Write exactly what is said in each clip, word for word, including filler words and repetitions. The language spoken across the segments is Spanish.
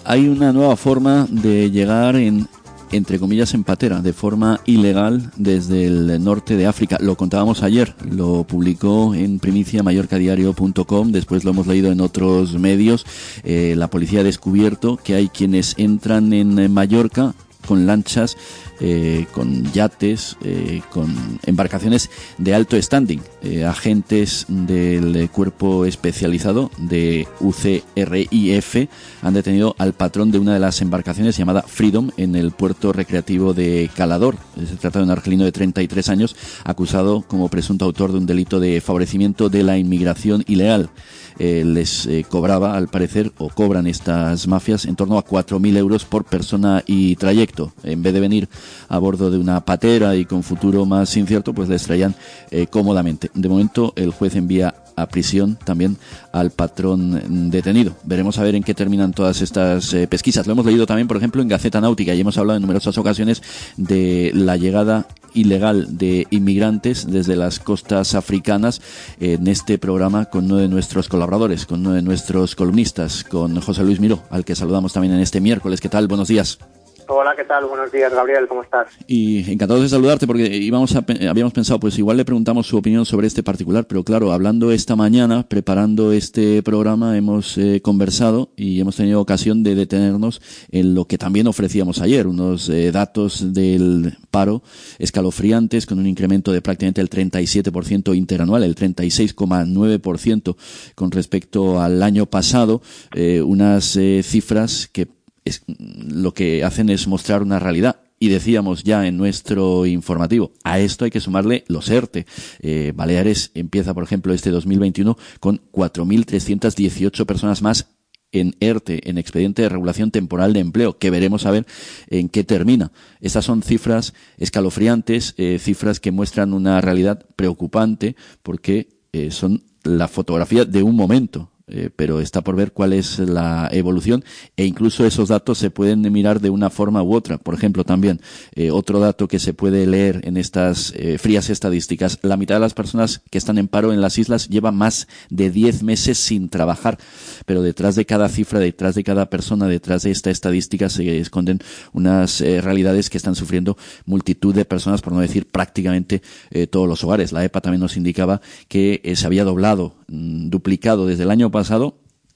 hay una nueva forma de llegar en, entre comillas, en patera, de forma ilegal desde el norte de África. Lo contábamos ayer, lo publicó en primicia mallorca diario punto com, después lo hemos leído en otros medios. Eh, la policía ha descubierto que hay quienes entran en Mallorca con lanchas, eh, con yates, eh, con embarcaciones de alto standing. Eh, agentes del cuerpo especializado de U C R I F han detenido al patrón de una de las embarcaciones llamada Freedom en el puerto recreativo de Calador. Se trata de un argelino de treinta y tres años acusado como presunto autor de un delito de favorecimiento de la inmigración ilegal. Eh, les eh, cobraba, al parecer, o cobran estas mafias en torno a cuatro mil euros por persona y trayecto. En vez de venir a bordo de una patera y con futuro más incierto, pues les traían eh, cómodamente. De momento, el juez envía a prisión también al patrón detenido. Veremos a ver en qué terminan todas estas eh, pesquisas. Lo hemos leído también, por ejemplo, en Gaceta Náutica, y hemos hablado en numerosas ocasiones de la llegada ilegal de inmigrantes desde las costas africanas en este programa con uno de nuestros colaboradores, con uno de nuestros columnistas, con José Luis Miró, al que saludamos también en este miércoles. ¿Qué tal? Buenos días. Hola, ¿qué tal? Buenos días, Gabriel, ¿cómo estás? Y encantado de saludarte, porque íbamos a, habíamos pensado, pues igual le preguntamos su opinión sobre este particular, pero claro, hablando esta mañana, preparando este programa, hemos eh, conversado y hemos tenido ocasión de detenernos en lo que también ofrecíamos ayer, unos eh, datos del paro escalofriantes, con un incremento de prácticamente el treinta y siete por ciento interanual, el treinta y seis coma nueve por ciento con respecto al año pasado, eh, unas eh, cifras que Es, lo que hacen es mostrar una realidad. Y decíamos ya en nuestro informativo, a esto hay que sumarle los ERTE. Eh, Baleares empieza, por ejemplo, este dos mil veintiuno con cuatro mil trescientas dieciocho personas más en ERTE, en expediente de regulación temporal de empleo, que veremos a ver en qué termina. Estas son cifras escalofriantes, eh, cifras que muestran una realidad preocupante, porque eh, son la fotografía de un momento. Eh, pero está por ver cuál es la evolución, e incluso esos datos se pueden mirar de una forma u otra. Por ejemplo, también eh, otro dato que se puede leer en estas eh, frías estadísticas: la mitad de las personas que están en paro en las islas lleva más de diez meses sin trabajar, pero detrás de cada cifra, detrás de cada persona, detrás de esta estadística se esconden unas eh, realidades que están sufriendo multitud de personas, por no decir prácticamente eh, todos los hogares. La EPA también nos indicaba que eh, se había doblado, mmm, duplicado desde el año pasado pasado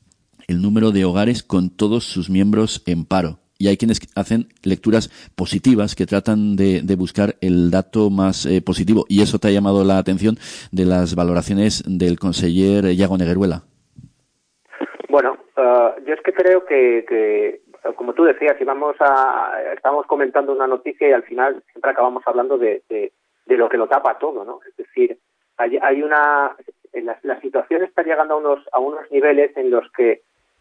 el número de hogares con todos sus miembros en paro. Y hay quienes hacen lecturas positivas, que tratan de, de buscar el dato más eh, positivo. Y eso te ha llamado la atención de las valoraciones del conseller Iago Negueruela. Bueno, uh, yo es que creo que, que, como tú decías, íbamos a, estamos comentando una noticia y al final siempre acabamos hablando de, de, de lo que lo tapa todo, ¿no? Es decir, hay, hay una... La, la situación está llegando a unos a unos niveles en los que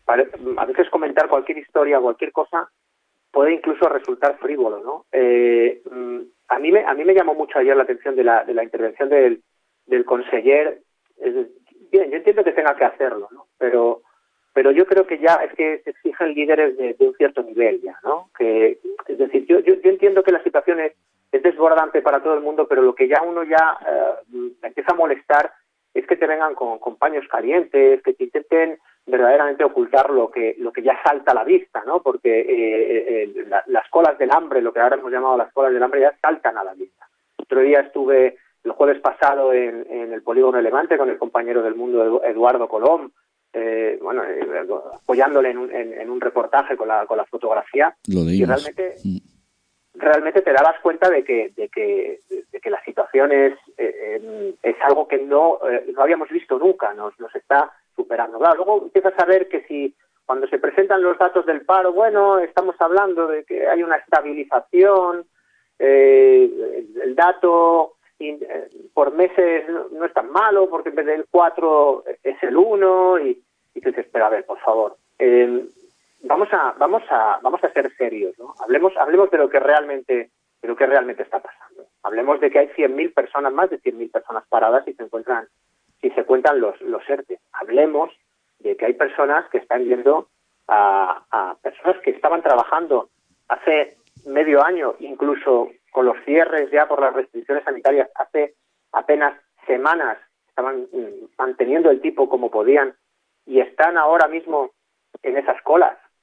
a veces comentar cualquier historia, cualquier cosa, puede incluso resultar frívolo, ¿no? Eh, a mí me a mí me llamó mucho ayer la atención de la de la intervención del del conseller. Es, bien, yo entiendo que tenga que hacerlo, ¿no? Pero pero yo creo que ya es que se exigen líderes de, de un cierto nivel ya, ¿no? Que es decir, yo yo, yo entiendo que la situación es, es desbordante para todo el mundo, pero lo que ya uno ya eh, empieza a molestar es que te vengan con, con paños calientes, que te intenten verdaderamente ocultar lo que lo que ya salta a la vista, ¿no? Porque eh, eh, la, las colas del hambre, lo que ahora hemos llamado las colas del hambre, ya saltan a la vista. Otro día estuve el jueves pasado en, en el polígono de Levante con el compañero del Mundo, Eduardo Colom, eh, bueno, eh, apoyándole en un, en, en un reportaje con la con la fotografía. Lo leímos. Y realmente mm. realmente te dabas cuenta de que de que de que la situación es eh, es algo que no eh, no habíamos visto nunca, nos nos está superando. Claro, luego empiezas a ver que si cuando se presentan los datos del paro, bueno, estamos hablando de que hay una estabilización, eh, el, el dato in, eh, por meses no, no es tan malo, porque en vez del cuatro es el uno, y, y te dices, pero a ver, por favor, eh, vamos a vamos a vamos a ser serios, ¿no? Hablemos hablemos de lo que realmente de lo que realmente está pasando. Hablemos de que hay cien mil personas, más de cien mil personas paradas y se encuentran si se cuentan los los ERTE. Hablemos de que hay personas que están yendo a, a personas que estaban trabajando hace medio año, incluso con los cierres ya por las restricciones sanitarias, hace apenas semanas estaban manteniendo el tipo como podían y están ahora mismo en esas colas.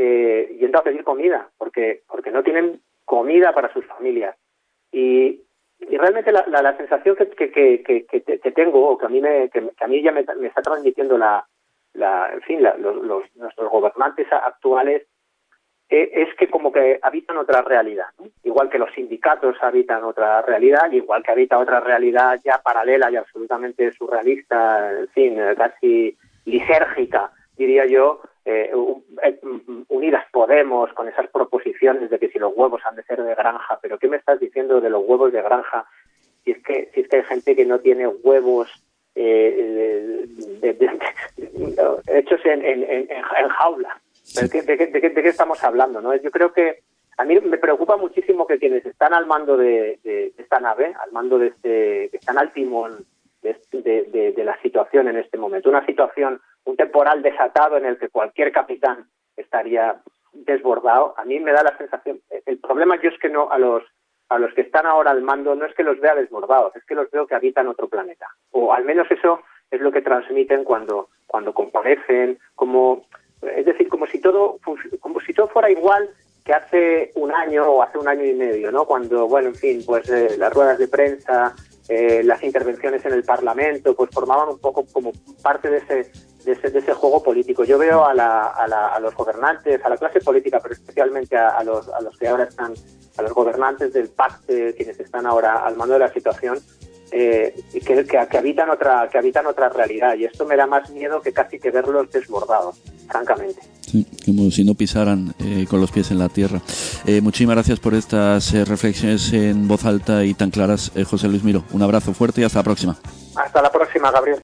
eh, yendo a pedir comida, porque porque no tienen comida para sus familias. Y, y realmente la, la, la sensación que, que, que, que, que tengo, o que a mí, me, que, que a mí ya me, me está transmitiendo la, la en fin, la, los, los, nuestros gobernantes actuales, eh, es que como que habitan otra realidad, ¿no? Igual que los sindicatos habitan otra realidad, igual que habita otra realidad ya paralela y absolutamente surrealista, en fin, casi lisérgica, diría yo, eh, Unidas Podemos, con esas proposiciones de que si los huevos han de ser de granja. Pero ¿qué me estás diciendo de los huevos de granja? Si es que, si es que hay gente que no tiene huevos eh, de, de, de, de, hechos en, en, en, en jaula. ¿De qué, de, qué, de, qué, ¿De qué estamos hablando, no? Yo creo que a mí me preocupa muchísimo que quienes están al mando de, de, de esta nave, al mando de este, que están al timón de, de, de, de la situación en este momento, una situación, un temporal desatado en el que cualquier capitán estaría desbordado. A mí me da la sensación, el problema yo es que no a los a los que están ahora al mando no es que los vea desbordados, es que los veo que habitan otro planeta, o al menos eso es lo que transmiten cuando cuando comparecen, como es decir, como si todo como si todo fuera igual que hace un año o hace un año y medio, ¿no? Cuando, bueno, en fin, pues eh, las ruedas de prensa, eh, las intervenciones en el Parlamento, pues formaban un poco como parte de ese de ese, de ese juego político. Yo veo a, la, a, la, a los gobernantes, a la clase política, pero especialmente a, a los a los que ahora están, a los gobernantes del P A C T, quienes están ahora al mando de la situación, eh, que, que, que habitan otra que habitan otra realidad, y esto me da más miedo que casi que verlos desbordados, francamente. Sí, como si no pisaran eh, con los pies en la tierra. Eh, muchísimas gracias por estas eh, reflexiones en voz alta y tan claras, eh, José Luis Miró. Un abrazo fuerte y hasta la próxima. Hasta la próxima, Gabriel.